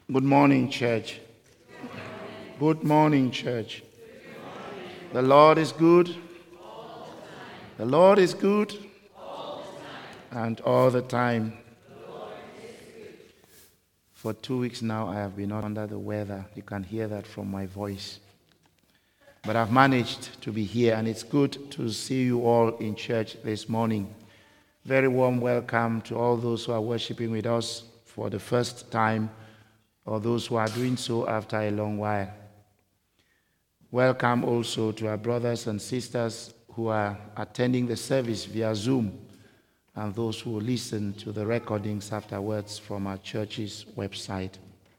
Good morning, church. Good morning, church. The Lord is good. The Lord is good. And all the time. For 2 weeks now, I have been under the weather. You can hear that from my voice. But I've managed to be here, and it's good to see you all in church this morning. Very warm welcome to all those who are worshiping with us for the first time, or those who are doing so after a long while. Welcome also to our brothers and sisters who are attending the service via Zoom, and those who listen to the recordings afterwards from our church's website.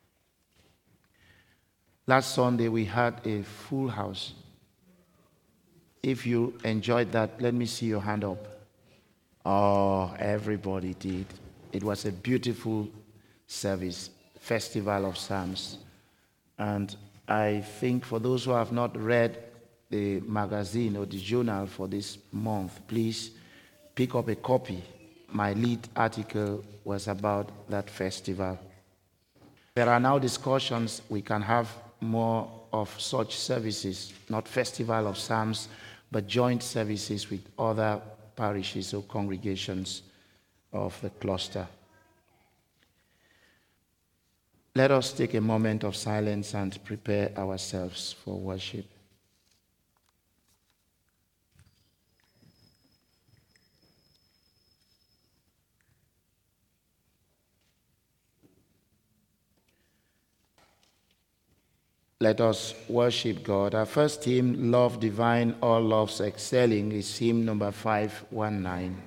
Last Sunday we had a full house. If you enjoyed that, let me see your hand up. Oh, everybody did. It was a beautiful service, Festival of Psalms. And I think for those who have not read the magazine or the journal for this month, please pick up a copy. My lead article was about that festival. There are now discussions. We can have more of such services, not Festival of Psalms, but joint services with other parishes or congregations of the cluster. Let us take a moment of silence and prepare ourselves for worship. Let us worship God. Our first hymn, Love Divine, All Loves Excelling, is hymn number 519.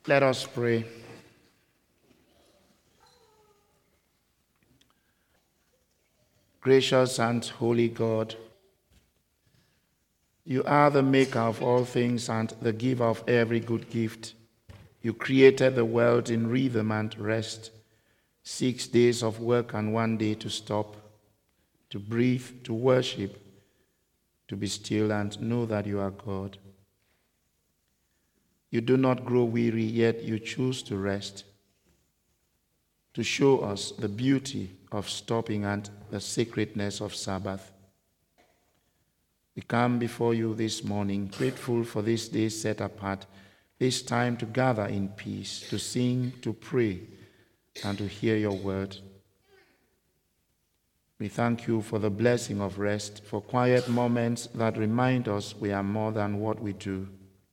Let us pray. Gracious and holy God, you are the maker of all things and the giver of every good gift. You created the world in rhythm and rest, 6 days of work and 1 day to stop, to breathe, to worship, to be still and know that you are God. You do not grow weary, yet you choose to rest, to show us the beauty of stopping and the sacredness of Sabbath. We come before you this morning, grateful for this day set apart, this time to gather in peace, to sing, to pray, and to hear your word. We thank you for the blessing of rest, for quiet moments that remind us we are more than what we do.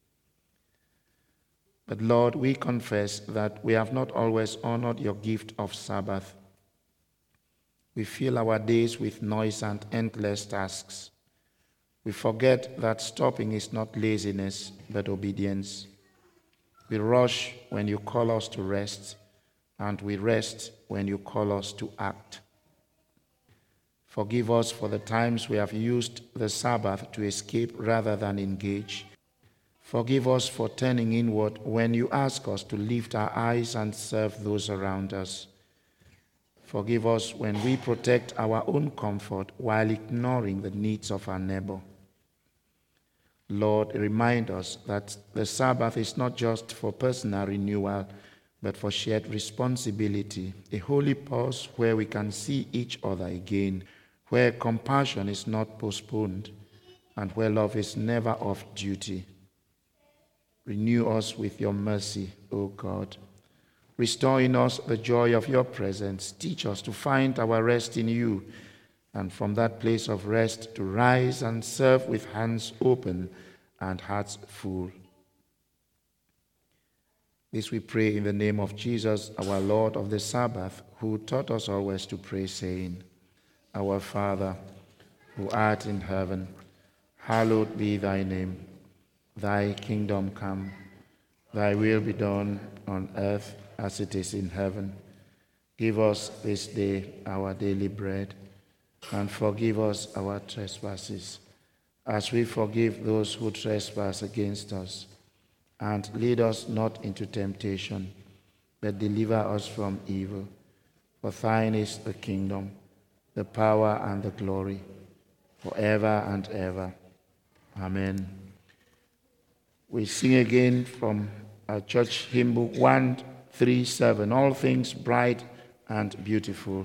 But Lord, we confess that we have not always honored your gift of Sabbath. We fill our days with noise and endless tasks. We forget that stopping is not laziness, but obedience. We rush when you call us to rest, and we rest when you call us to act. Forgive us for the times we have used the Sabbath to escape rather than engage. Forgive us for turning inward when you ask us to lift our eyes and serve those around us. Forgive us when we protect our own comfort while ignoring the needs of our neighbor. Lord, remind us that the Sabbath is not just for personal renewal, but for shared responsibility, a holy pause where we can see each other again, where compassion is not postponed, and where love is never off duty. Renew us with your mercy, O God. Restore in us the joy of your presence. Teach us to find our rest in you, and from that place of rest to rise and serve with hands open and hearts full. This we pray in the name of Jesus, our Lord of the Sabbath, who taught us always to pray, saying, Our Father, who art in heaven, hallowed be thy name. Thy kingdom come, thy will be done on earth as it is in heaven. Give us this day our daily bread, and forgive us our trespasses, as we forgive those who trespass against us. And lead us not into temptation, but deliver us from evil. For thine is the kingdom, the power, and the glory, forever and ever. Amen. We sing again from our church hymn book 137, All Things Bright and Beautiful.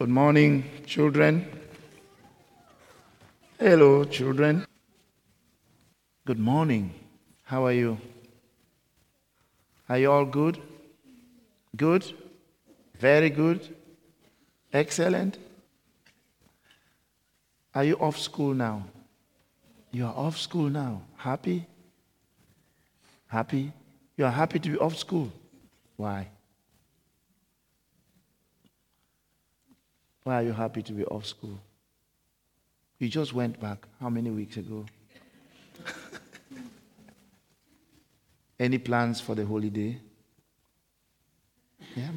Good morning, children. Hello, children. Good morning. How are you? Are you all good? Good? Very good? Excellent? Are you off school now? You are off school now. Happy? Happy? You are happy to be off school? Why? Why are you happy to be off school? You just went back how many weeks ago? Any plans for the holiday? Yeah.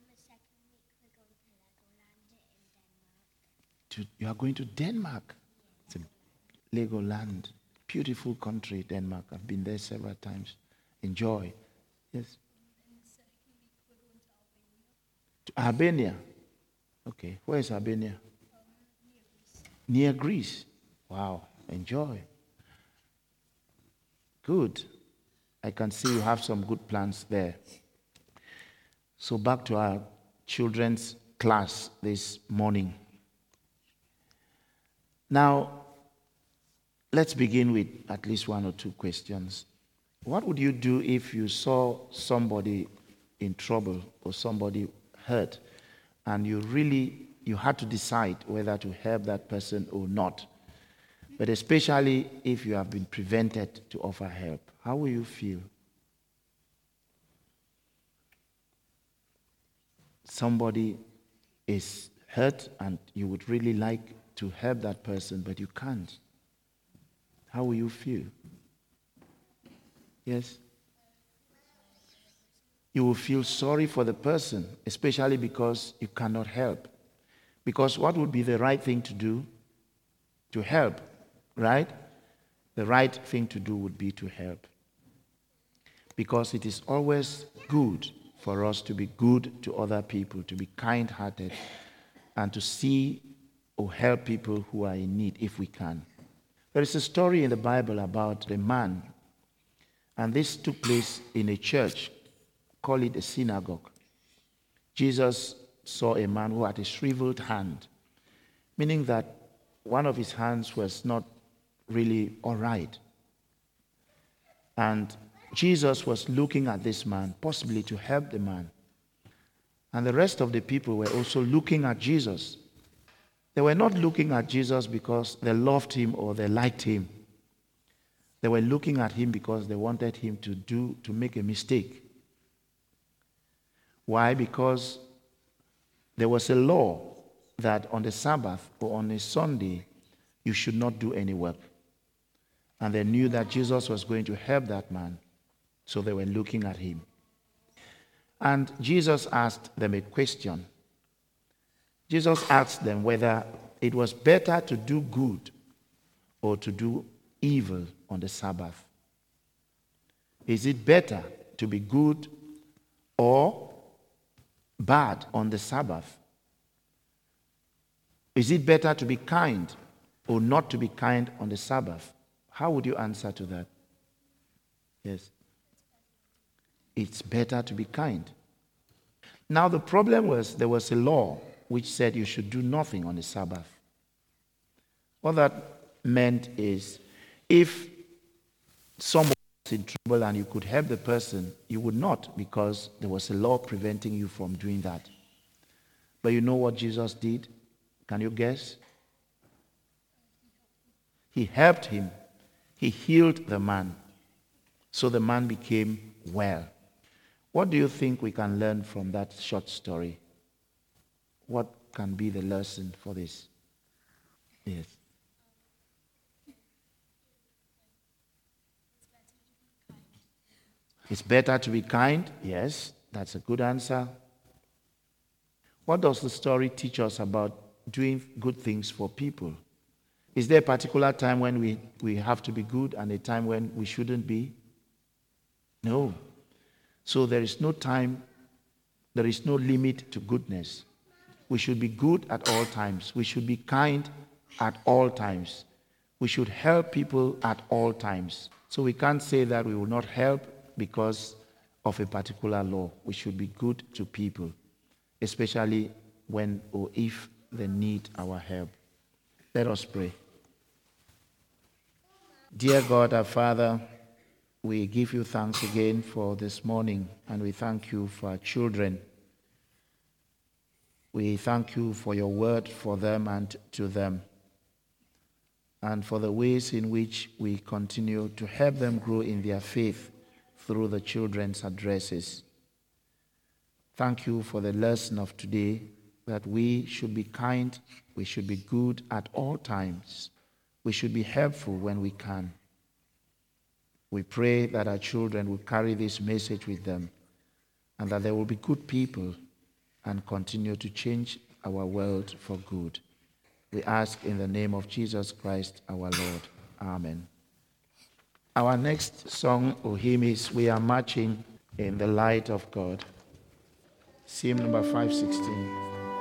You are going to Denmark. It's a Legoland. Beautiful country, Denmark. I've been there several times. Enjoy. Yes. To Albania. Okay. Where is Albania? Near Greece. Wow. Enjoy. Good. I can see you have some good plans there. So back to our children's class this morning. Now, let's begin with at least one or two questions. What would you do if you saw somebody in trouble or somebody hurt and you had to decide whether to help that person or not? But especially if you have been prevented to offer help, how will you feel? Somebody is hurt and you would really like to help that person, but you can't. How will you feel? Yes? You will feel sorry for the person, especially because you cannot help. Because what would be the right thing to do? To help, right? The right thing to do would be to help. Because it is always good for us to be good to other people, to be kind-hearted, and to see or help people who are in need if we can. There is a story in the Bible about a man, and this took place in a church, call it a synagogue. Jesus saw a man who had a shriveled hand, meaning that one of his hands was not really all right. And Jesus was looking at this man, possibly to help the man. And the rest of the people were also looking at Jesus. They were not looking at Jesus because they loved him or they liked him. They were looking at him because they wanted him to make a mistake. Why? Because there was a law that on the Sabbath or on a Sunday, you should not do any work. And they knew that Jesus was going to help that man, so they were looking at him. And Jesus asked them a question. Jesus asked them whether it was better to do good or to do evil on the Sabbath. Is it better to be good or bad on the Sabbath? Is it better to be kind or not to be kind on the Sabbath? How would you answer to that? Yes. It's better to be kind. Now the problem was there was a law which said you should do nothing on the Sabbath. What that meant is if someone was in trouble and you could help the person, you would not, because there was a law preventing you from doing that. But you know what Jesus did? Can you guess? He helped him. He healed the man. So the man became well. What do you think we can learn from that short story? What can be the lesson for this? Yes. It's better to be kind? Yes, that's a good answer. What does the story teach us about doing good things for people? Is there a particular time when we have to be good and a time when we shouldn't be? No. So there is no time, there is no limit to goodness. We should be good at all times. We should be kind at all times. We should help people at all times. So we can't say that we will not help because of a particular law. We should be good to people, especially when or if they need our help. Let us pray. Dear God, our Father, we give you thanks again for this morning, and we thank you for our children. We thank you for your word for them and to them, and for the ways in which we continue to help them grow in their faith through the children's addresses. Thank you for the lesson of today, that we should be kind, we should be good at all times, we should be helpful when we can. We pray that our children will carry this message with them, and that they will be good people and continue to change our world for good. We ask in the name of Jesus Christ, our Lord. Amen. Our next song or hymn is "We Are Marching in the Light of God." Hymn number 516.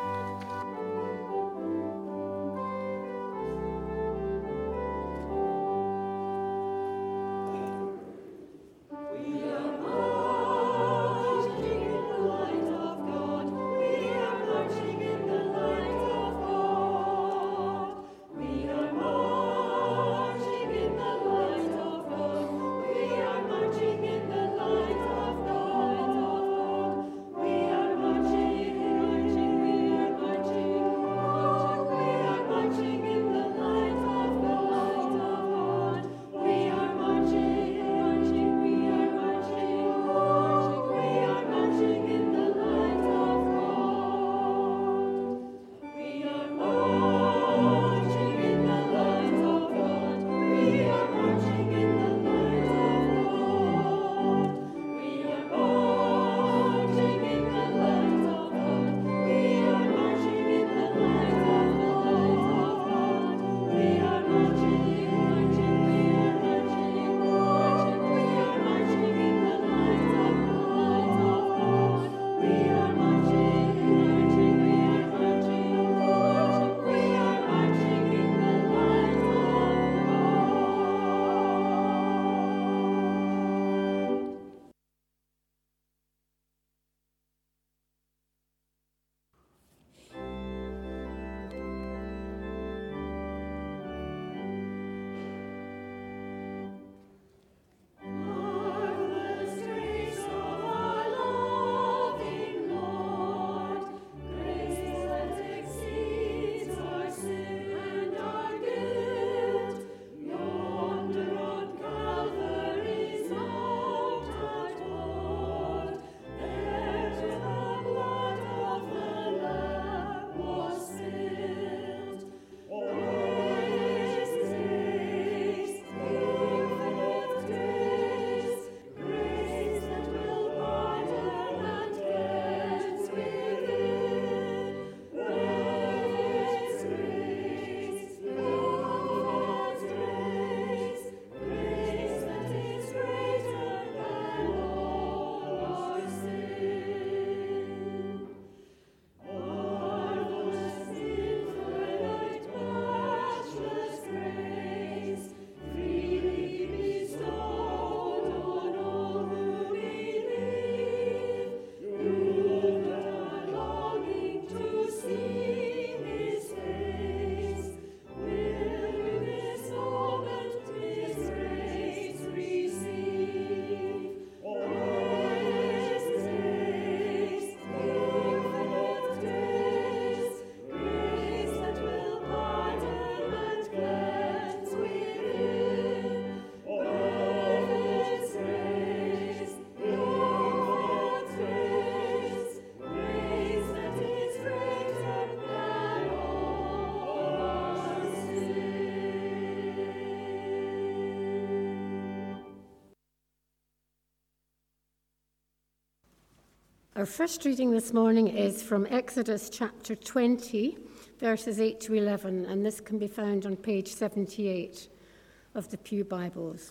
Our first reading this morning is from Exodus chapter 20, verses 8 to 11, and this can be found on page 78 of the Pew Bibles.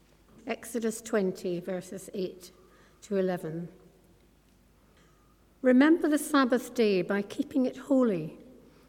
Exodus 20, verses 8 to 11. Remember the Sabbath day by keeping it holy.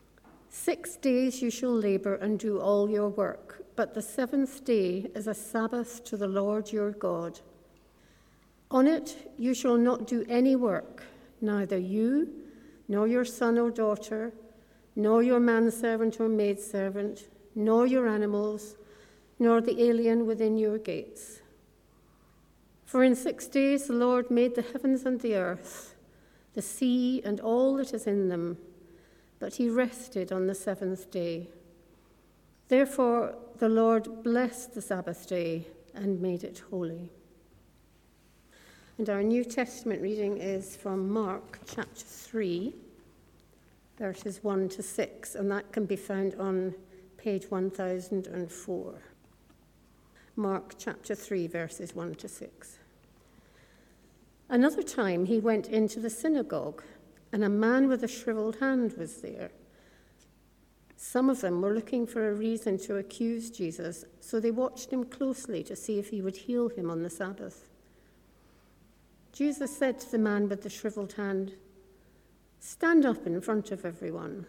6 days you shall labor and do all your work, but the seventh day is a Sabbath to the Lord your God. On it you shall not do any work, neither you, nor your son or daughter, nor your manservant or maidservant, nor your animals, nor the alien within your gates. For in 6 days the Lord made the heavens and the earth, the sea and all that is in them, but he rested on the seventh day. Therefore the Lord blessed the Sabbath day and made it holy. And our New Testament reading is from Mark chapter 3, verses 1 to 6, and that can be found on page 1004. Mark chapter 3, verses 1 to 6. Another time he went into the synagogue, and a man with a shriveled hand was there. Some of them were looking for a reason to accuse Jesus, so they watched him closely to see if he would heal him on the Sabbath. Jesus said to the man with the shriveled hand, "Stand up in front of everyone."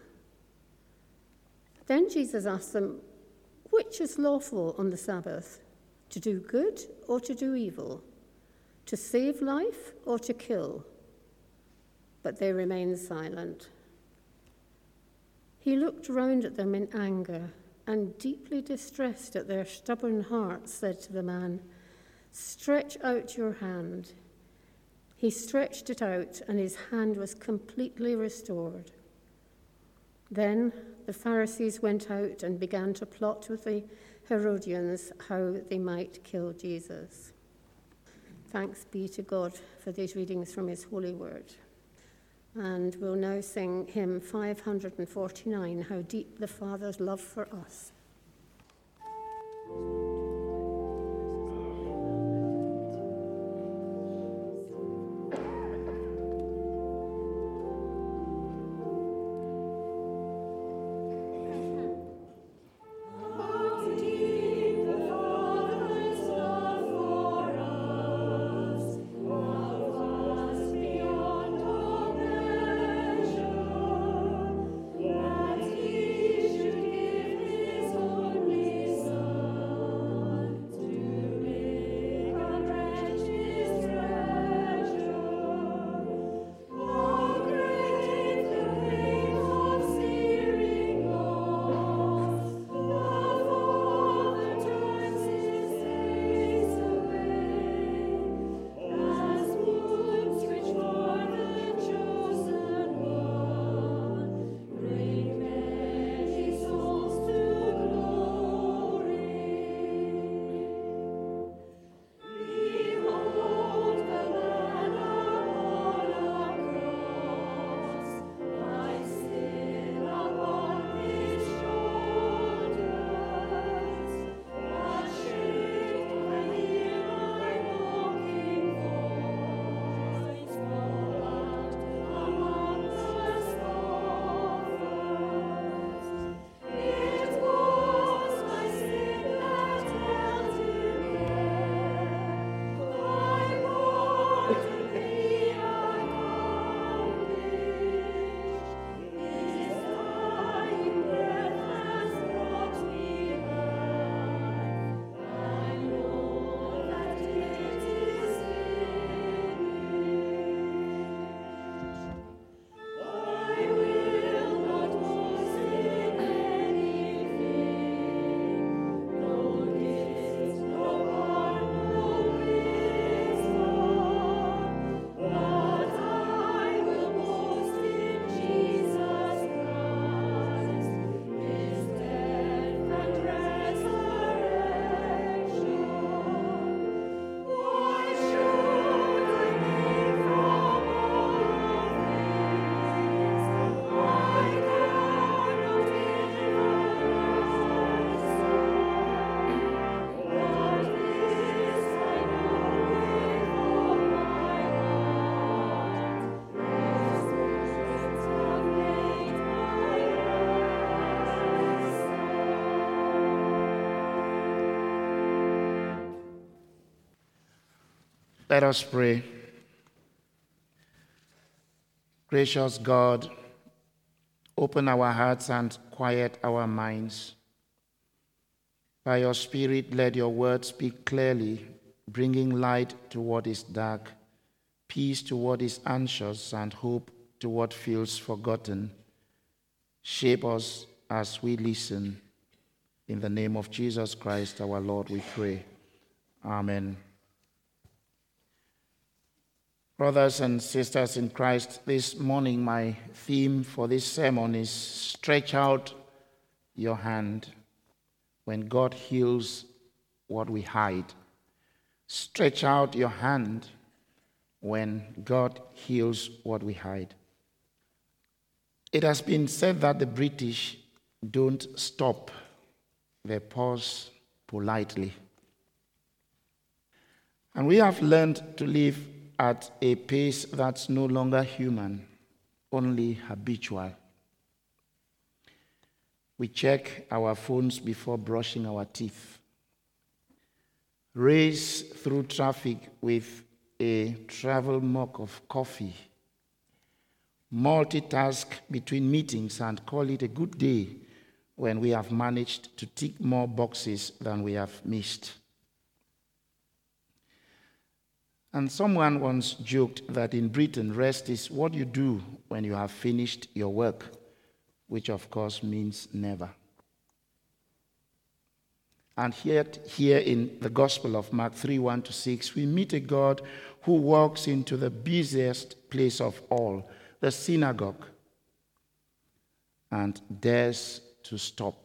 Then Jesus asked them, "Which is lawful on the Sabbath, to do good or to do evil, to save life or to kill?" But they remained silent. He looked round at them in anger and, deeply distressed at their stubborn hearts, said to the man, "Stretch out your hand." He stretched it out, and his hand was completely restored. Then the Pharisees went out and began to plot with the Herodians how they might kill Jesus. Thanks be to God for these readings from his holy word. And we'll now sing hymn 549, How Deep the Father's Love for Us. Let us pray. Gracious God, open our hearts and quiet our minds. By your Spirit, let your word speak clearly, bringing light to what is dark, peace to what is anxious, and hope to what feels forgotten. Shape us as we listen. In the name of Jesus Christ, our Lord, we pray. Amen. Brothers and sisters in Christ, this morning my theme for this sermon is stretch out your hand when God heals what we hide. Stretch out your hand when God heals what we hide. It has been said that the British don't stop, they pause politely. And we have learned to live at a pace that's no longer human, only habitual. We check our phones before brushing our teeth. Race through traffic with a travel mug of coffee. Multitask between meetings and call it a good day when we have managed to tick more boxes than we have missed. And someone once joked that in Britain, rest is what you do when you have finished your work, which of course means never. And yet, here in the Gospel of Mark 3:1-6, we meet a God who walks into the busiest place of all, the synagogue, and dares to stop.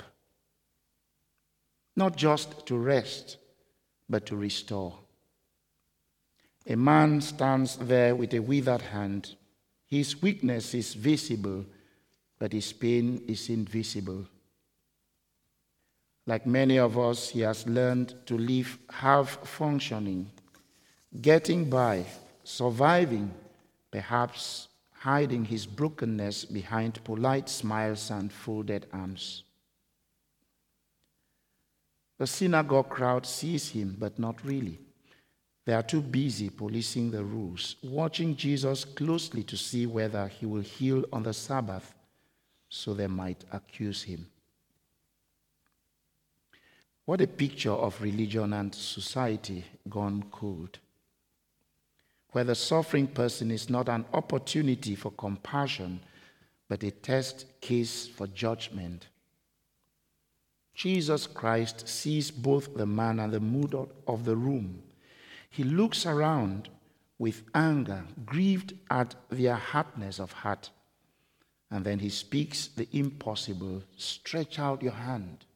Not just to rest, but to restore. A man stands there with a withered hand. His weakness is visible, but his pain is invisible. Like many of us, he has learned to live half-functioning, getting by, surviving, perhaps hiding his brokenness behind polite smiles and folded arms. The synagogue crowd sees him, but not really. They are too busy policing the rules, watching Jesus closely to see whether he will heal on the Sabbath, so they might accuse him. What a picture of religion and society gone cold, where the suffering person is not an opportunity for compassion, but a test case for judgment. Jesus Christ sees both the man and the mood of the room. He looks around with anger, grieved at their hardness of heart, and then he speaks the impossible, stretch out your hand.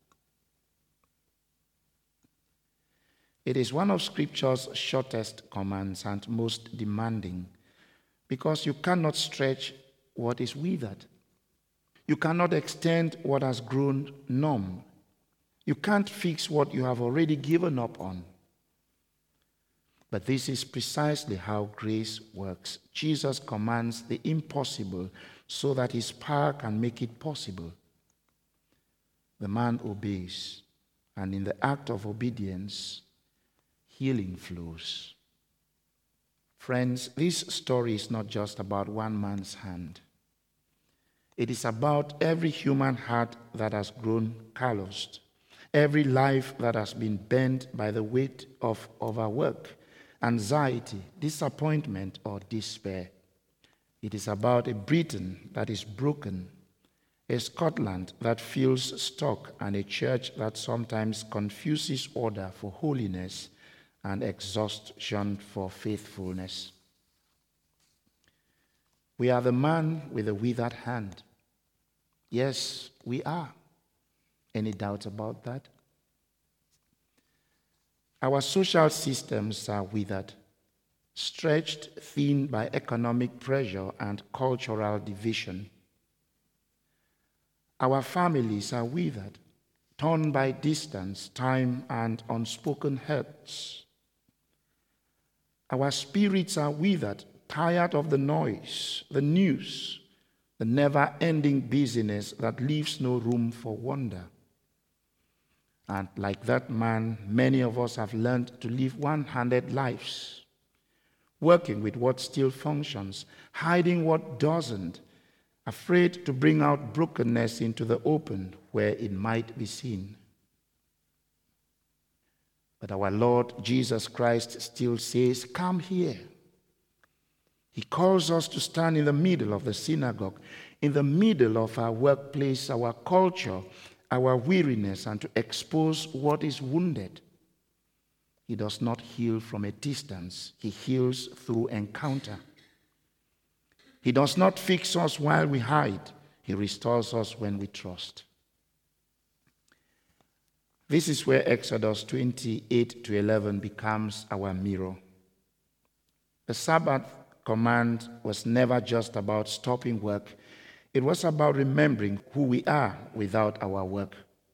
It is one of Scripture's shortest commands and most demanding, because you cannot stretch what is withered. You cannot extend what has grown numb. You can't fix what you have already given up on. But this is precisely how grace works. Jesus commands the impossible so that his power can make it possible. The man obeys, and in the act of obedience, healing flows. Friends, this story is not just about one man's hand. It is about every human heart that has grown calloused, every life that has been bent by the weight of overwork, anxiety, disappointment, or despair. It is about a Britain that is broken, a Scotland that feels stuck, and a church that sometimes confuses order for holiness and exhaustion for faithfulness. We are the man with a withered hand. Yes, we are. Any doubt about that? Our social systems are withered, stretched thin by economic pressure and cultural division. Our families are withered, torn by distance, time, and unspoken hurts. Our spirits are withered, tired of the noise, the news, the never-ending busyness that leaves no room for wonder. And like that man, many of us have learned to live one-handed lives, working with what still functions, hiding what doesn't, afraid to bring out brokenness into the open where it might be seen. But our Lord Jesus Christ still says, "Come here." He calls us to stand in the middle of the synagogue, in the middle of our workplace, our culture, our weariness, and to expose what is wounded. He does not heal from a distance. He heals through encounter. He does not fix us while we hide. He restores us when we trust. This is where Exodus 28-11 becomes our mirror. The Sabbath command was never just about stopping work. It was about remembering who we are without our work.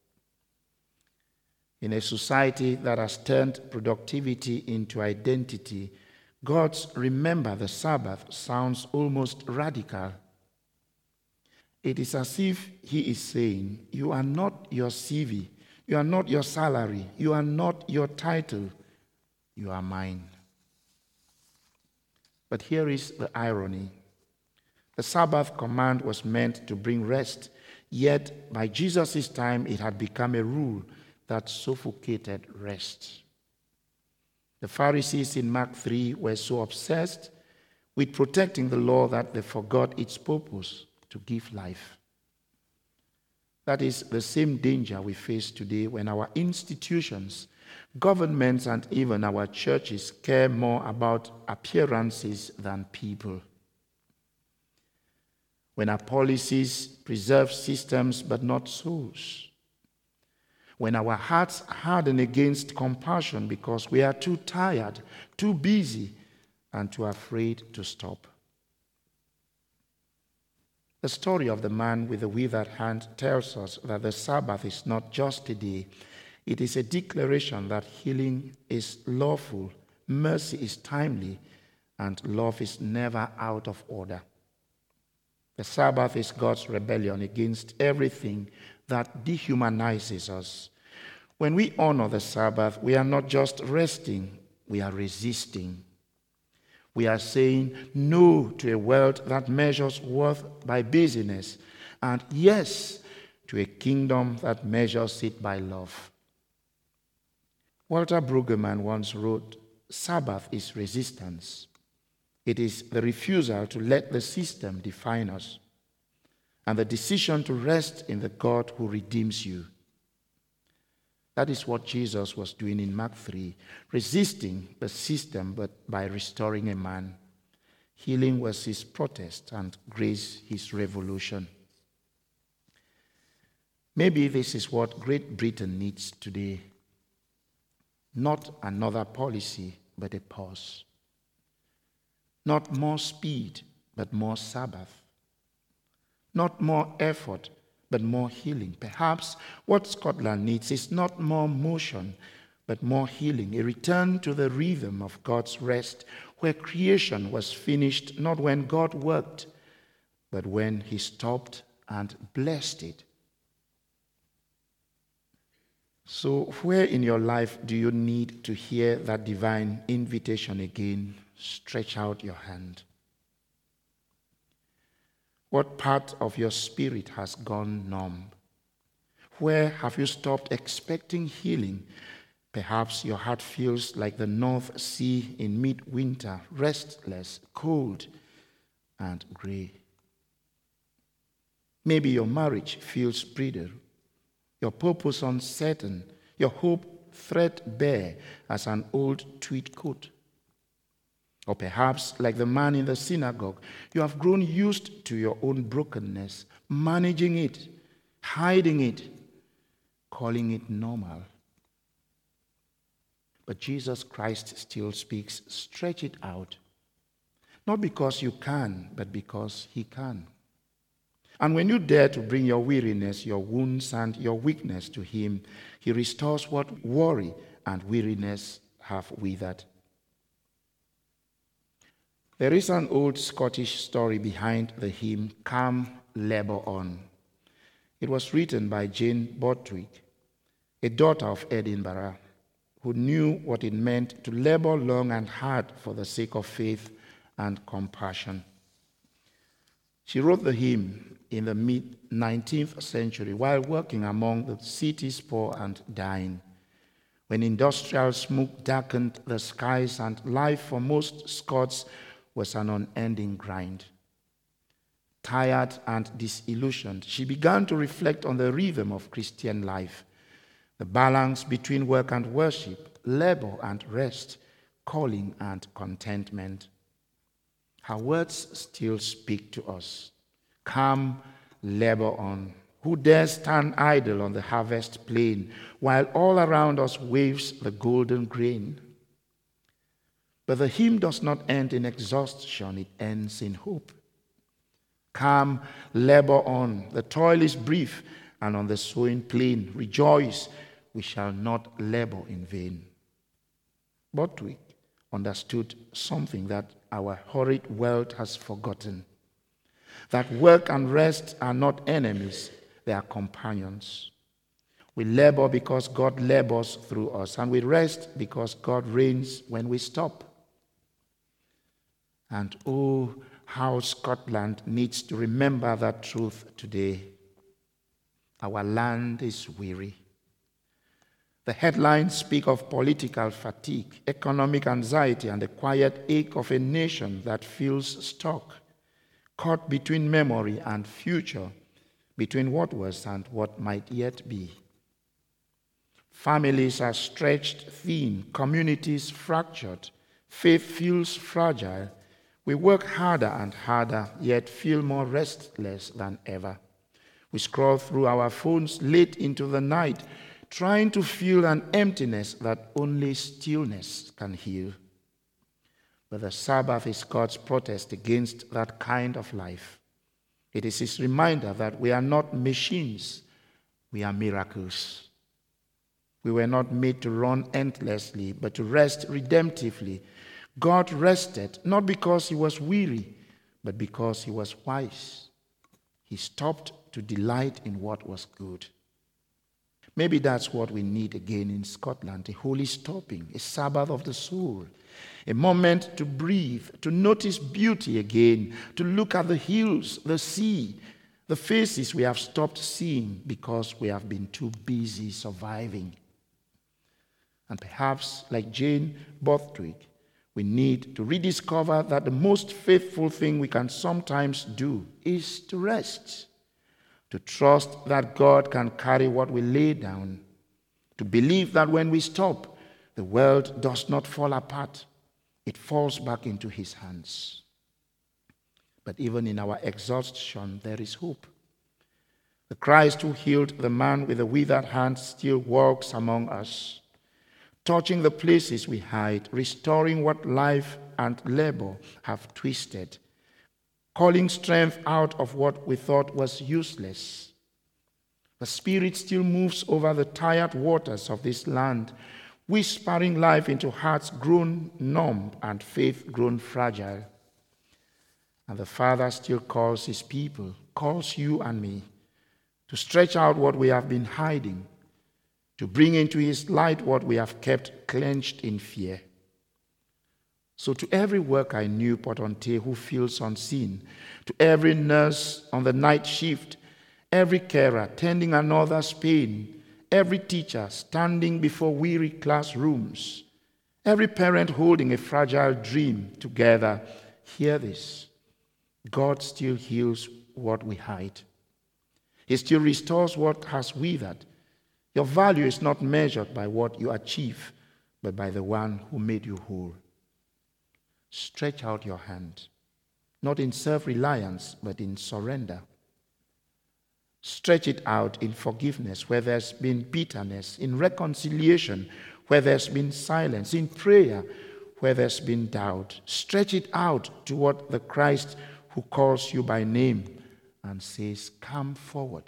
In a society that has turned productivity into identity, God's "remember the Sabbath" sounds almost radical. It is as if he is saying, you are not your CV, you are not your salary, you are not your title, you are mine. But here is the irony. The Sabbath command was meant to bring rest, yet by Jesus' time it had become a rule that suffocated rest. The Pharisees in Mark 3 were so obsessed with protecting the law that they forgot its purpose, to give life. That is the same danger we face today when our institutions, governments, and even our churches care more about appearances than people. When our policies preserve systems but not souls. When our hearts harden against compassion because we are too tired, too busy, and too afraid to stop. The story of the man with the withered hand tells us that the Sabbath is not just a day. It is a declaration that healing is lawful, mercy is timely, and love is never out of order. The Sabbath is God's rebellion against everything that dehumanizes us. When we honor the Sabbath, we are not just resting, we are resisting. We are saying no to a world that measures worth by busyness, and yes to a kingdom that measures it by love. Walter Brueggemann once wrote, "Sabbath is resistance. It is the refusal to let the system define us, and the decision to rest in the God who redeems you." That is what Jesus was doing in Mark 3, resisting the system but by restoring a man. Healing was his protest and grace his revolution. Maybe this is what Great Britain needs today. Not another policy, but a pause. Not more speed, but more Sabbath. Not more effort, but more healing. Perhaps what Scotland needs is not more motion, but more healing, a return to the rhythm of God's rest, where creation was finished not when God worked, but when he stopped and blessed it. So where in your life do you need to hear that divine invitation again? Stretch out your hand. What part of your spirit has gone numb? Where have you stopped expecting healing? Perhaps your heart feels like the North Sea in midwinter, restless, cold, and gray. Maybe your marriage feels brittle, your purpose uncertain, your hope threadbare as an old tweed coat. Or perhaps, like the man in the synagogue, you have grown used to your own brokenness, managing it, hiding it, calling it normal. But Jesus Christ still speaks, stretch it out. Not because you can, but because he can. And when you dare to bring your weariness, your wounds, and your weakness to him, he restores what worry and weariness have withered. There is an old Scottish story behind the hymn, Come Labour On. It was written by Jane Bortwick, a daughter of Edinburgh, who knew what it meant to labor long and hard for the sake of faith and compassion. She wrote the hymn in the mid-19th century while working among the city's poor and dying, when industrial smoke darkened the skies and life for most Scots was an unending grind. Tired and disillusioned, she began to reflect on the rhythm of Christian life, the balance between work and worship, labor and rest, calling and contentment. Her words still speak to us. Come, labor on. Who dares stand idle on the harvest plain while all around us waves the golden grain? But the hymn does not end in exhaustion, it ends in hope. Come, labor on. The toil is brief, and on the sowing plain, rejoice, we shall not labor in vain. Borthwick understood something that our hurried world has forgotten, that work and rest are not enemies, they are companions. We labor because God labors through us, and we rest because God reigns when we stop. And oh, how Scotland needs to remember that truth today. Our land is weary. The headlines speak of political fatigue, economic anxiety, and the quiet ache of a nation that feels stuck, caught between memory and future, between what was and what might yet be. Families are stretched thin, communities fractured, faith feels fragile. We work harder and harder, yet feel more restless than ever. We scroll through our phones late into the night, trying to feel an emptiness that only stillness can heal. But the Sabbath is God's protest against that kind of life. It is his reminder that we are not machines, we are miracles. We were not made to run endlessly, but to rest redemptively. God rested not because he was weary, but because he was wise. He stopped to delight in what was good. Maybe that's what we need again in Scotland, a holy stopping, a Sabbath of the soul, a moment to breathe, to notice beauty again, to look at the hills, the sea, the faces we have stopped seeing because we have been too busy surviving. And perhaps, like Jane Borthwick, we need to rediscover that the most faithful thing we can sometimes do is to rest, to trust that God can carry what we lay down, to believe that when we stop, the world does not fall apart. It falls back into his hands. But even in our exhaustion, there is hope. The Christ who healed the man with the withered hand still walks among us, touching the places we hide, restoring what life and labor have twisted, calling strength out of what we thought was useless. The Spirit still moves over the tired waters of this land, whispering life into hearts grown numb and faith grown fragile. And the Father still calls his people, calls you and me, to stretch out what we have been hiding, to bring into his light what we have kept clenched in fear. So to every worker in Newport on Tay who feels unseen, to every nurse on the night shift, every carer tending another's pain, every teacher standing before weary classrooms, every parent holding a fragile dream together, hear this. God still heals what we hide. He still restores what has withered. Your value is not measured by what you achieve, but by the one who made you whole. Stretch out your hand, not in self-reliance, but in surrender. Stretch it out in forgiveness where there's been bitterness, in reconciliation where there's been silence, in prayer where there's been doubt. Stretch it out toward the Christ who calls you by name and says, "Come forward."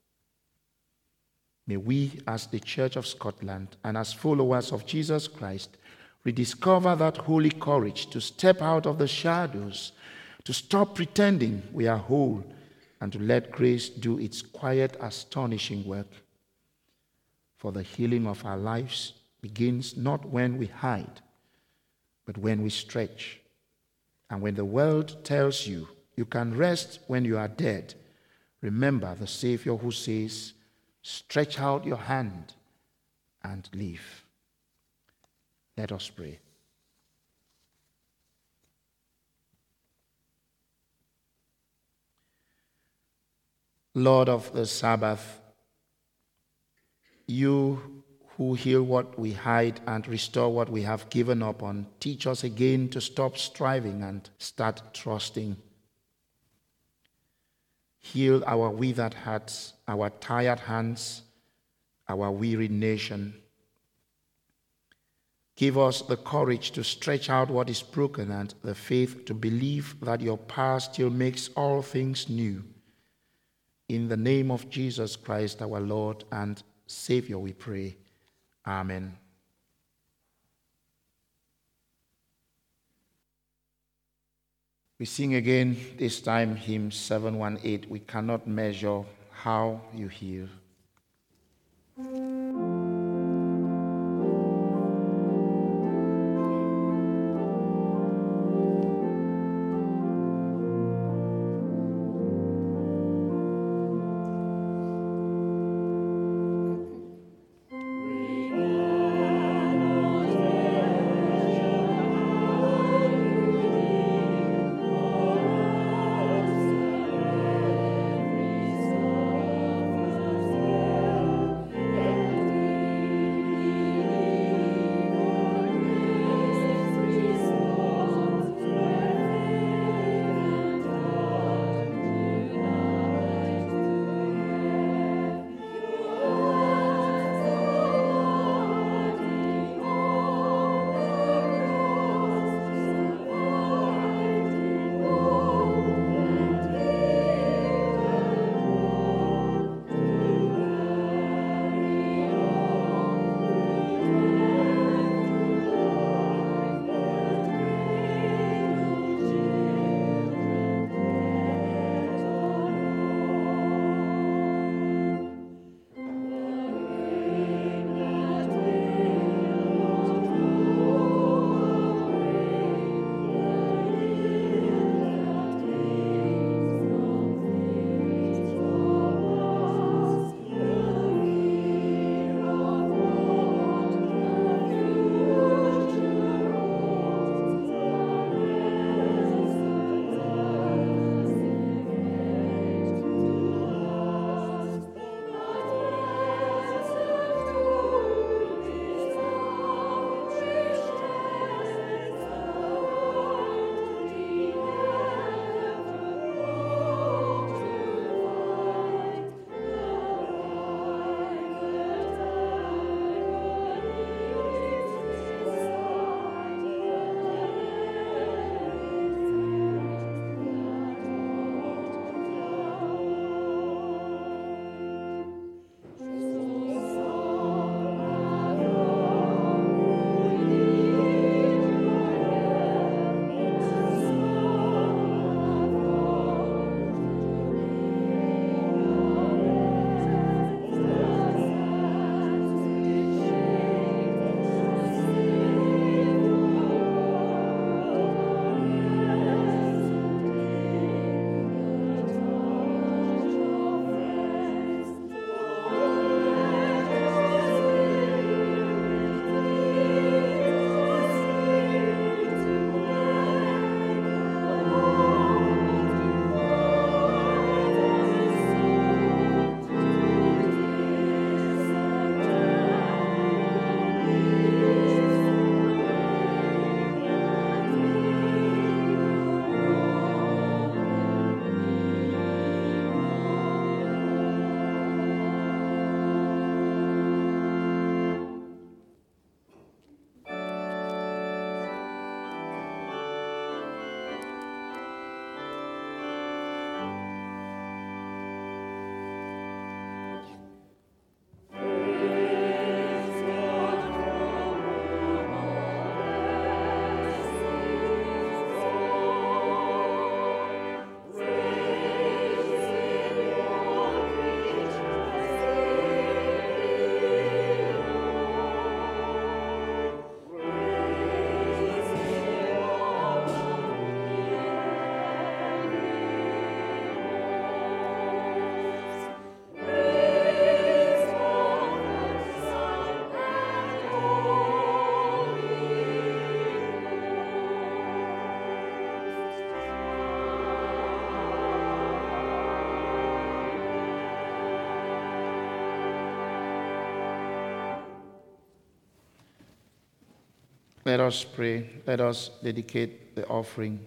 May we, as the Church of Scotland and as followers of Jesus Christ, rediscover that holy courage to step out of the shadows, to stop pretending we are whole, and to let grace do its quiet, astonishing work. For the healing of our lives begins not when we hide, but when we stretch. And when the world tells you you can rest when you are dead, remember the Savior who says, "Stretch out your hand and live." Let us pray. Lord of the Sabbath, you who heal what we hide and restore what we have given up on, teach us again to stop striving and start trusting. Heal our withered hearts, our tired hands, our weary nation. Give us the courage to stretch out what is broken and the faith to believe that your power still makes all things new. In the name of Jesus Christ, our Lord and Savior, we pray. Amen. We sing again, this time hymn 718, We Cannot Measure How You Heal. Let us pray. Let us dedicate the offering.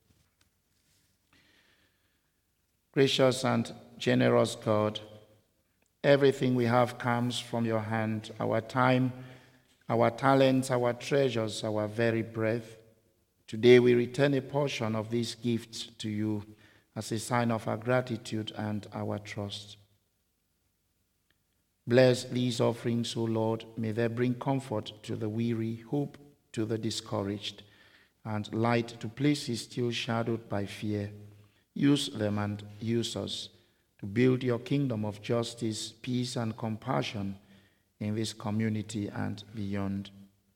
Gracious and generous God, everything we have comes from your hand, our time, our talents, our treasures, our very breath. Today we return a portion of these gifts to you as a sign of our gratitude and our trust. Bless these offerings, O Lord. May they bring comfort to the weary, hope to the discouraged, and light to places still shadowed by fear. Use them and use us to build your kingdom of justice, peace, and compassion in this community and beyond.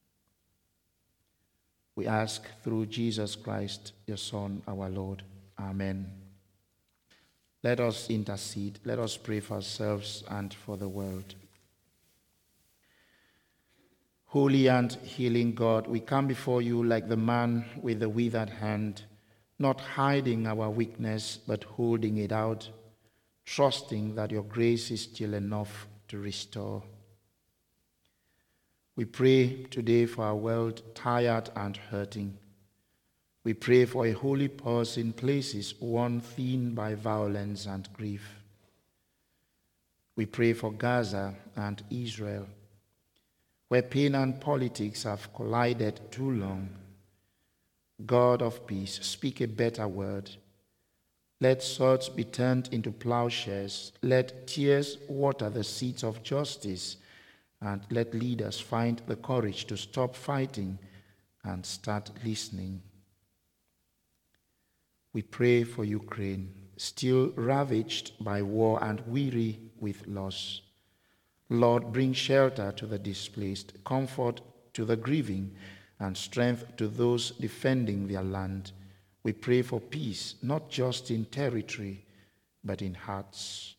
We ask through Jesus Christ, your Son, our Lord. Amen. Let us intercede. Let us pray for ourselves and for the world. Holy and healing God, we come before you like the man with the withered hand, not hiding our weakness, but holding it out, trusting that your grace is still enough to restore. We pray today for our world tired and hurting. We pray for a holy pulse in places worn thin by violence and grief. We pray for Gaza and Israel, where pain and politics have collided too long. God of peace, speak a better word. Let swords be turned into plowshares. Let tears water the seeds of justice, and let leaders find the courage to stop fighting and start listening. We pray for Ukraine, still ravaged by war and weary with loss. Lord, bring shelter to the displaced, comfort to the grieving, and strength to those defending their land. We pray for peace, not just in territory, but in hearts.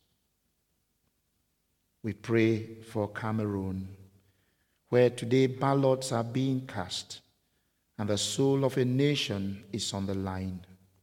We pray for Cameroon, where today ballots are being cast, and the soul of a nation is on the line.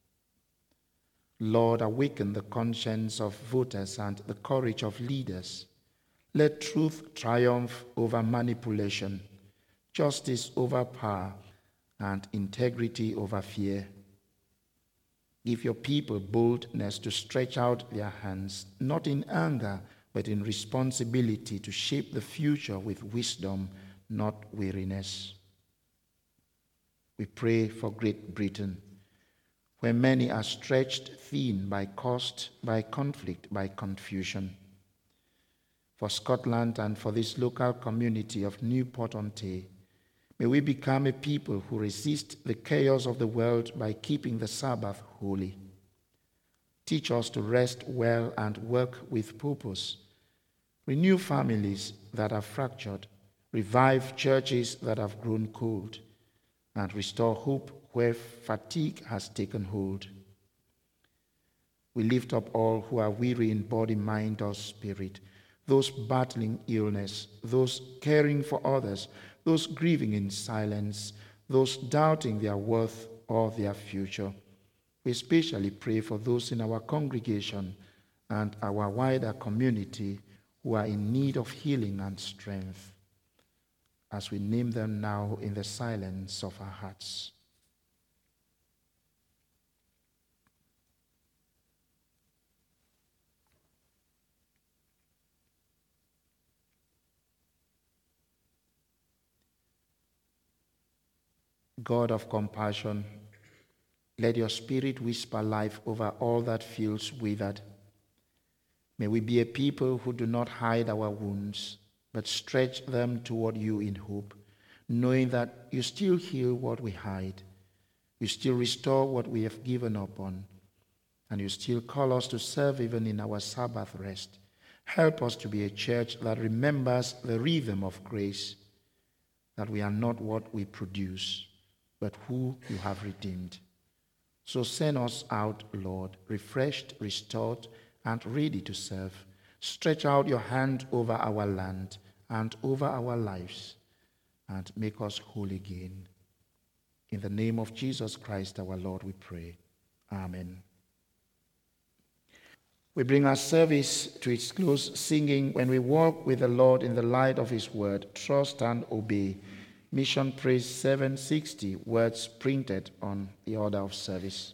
Lord, awaken the conscience of voters and the courage of leaders. Let truth triumph over manipulation, justice over power, and integrity over fear. Give your people boldness to stretch out their hands, not in anger, but in responsibility to shape the future with wisdom, not weariness. We pray for Great Britain, where many are stretched thin by cost, by conflict, by confusion. For Scotland and for this local community of Newport-on-Tay, may we become a people who resist the chaos of the world by keeping the Sabbath holy. Teach us to rest well and work with purpose. Renew families that are fractured. Revive churches that have grown cold. And restore hope where fatigue has taken hold. We lift up all who are weary in body, mind, or spirit, those battling illness, those caring for others, those grieving in silence, those doubting their worth or their future. We especially pray for those in our congregation and our wider community who are in need of healing and strength, as we name them now in the silence of our hearts. God of compassion, let your Spirit whisper life over all that feels withered. May we be a people who do not hide our wounds, but stretch them toward you in hope, knowing that you still heal what we hide, you still restore what we have given up on, and you still call us to serve even in our Sabbath rest. Help us to be a church that remembers the rhythm of grace, that we are not what we produce, but who you have redeemed. So send us out, Lord, refreshed, restored, and ready to serve. Stretch out your hand over our land and over our lives, and make us whole again. In the name of Jesus Christ, our Lord, we pray. Amen. We bring our service to its close, singing, "When we walk with the Lord in the light of his word, trust and obey. Mission Praise 760, words printed on the order of service.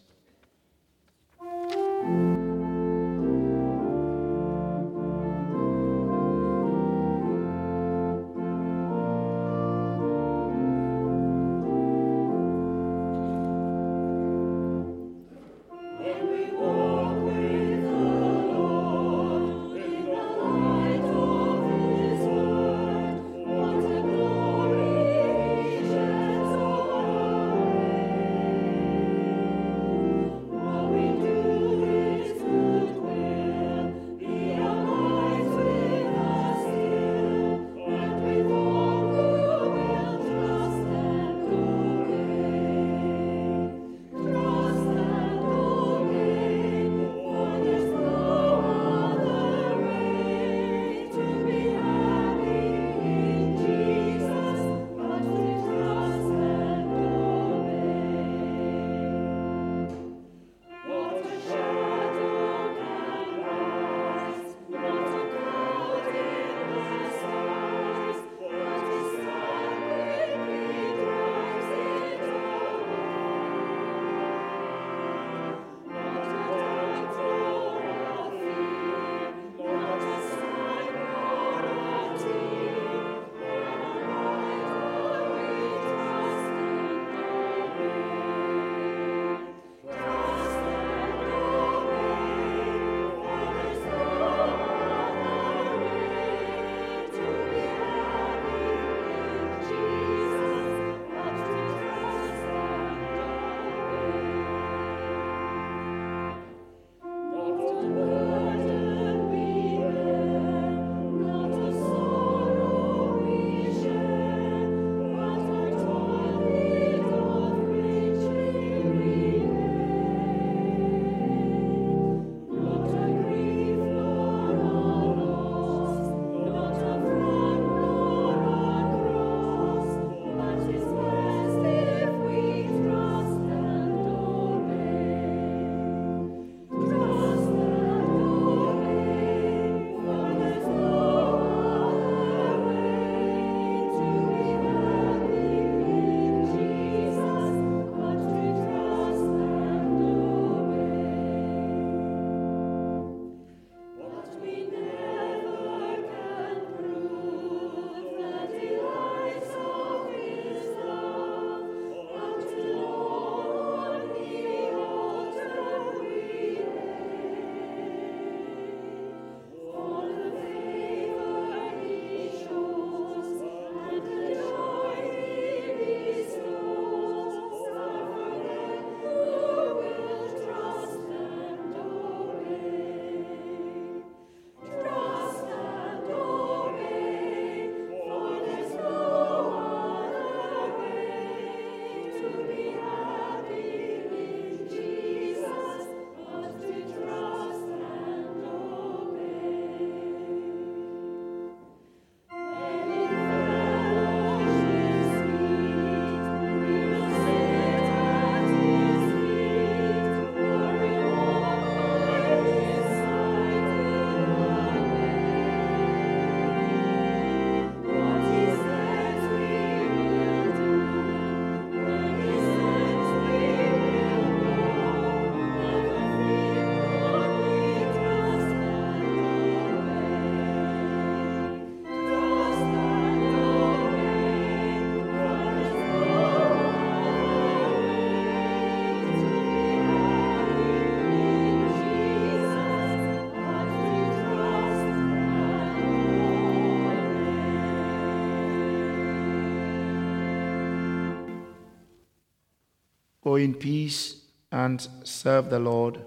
Go in peace and serve the Lord.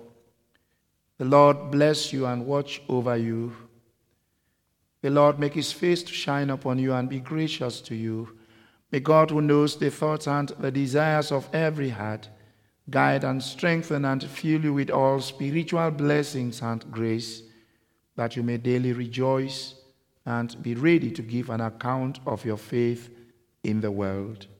The Lord bless you and watch over you. The Lord make his face to shine upon you and be gracious to you. May God, who knows the thoughts and the desires of every heart, guide and strengthen and fill you with all spiritual blessings and grace, that you may daily rejoice and be ready to give an account of your faith in the world.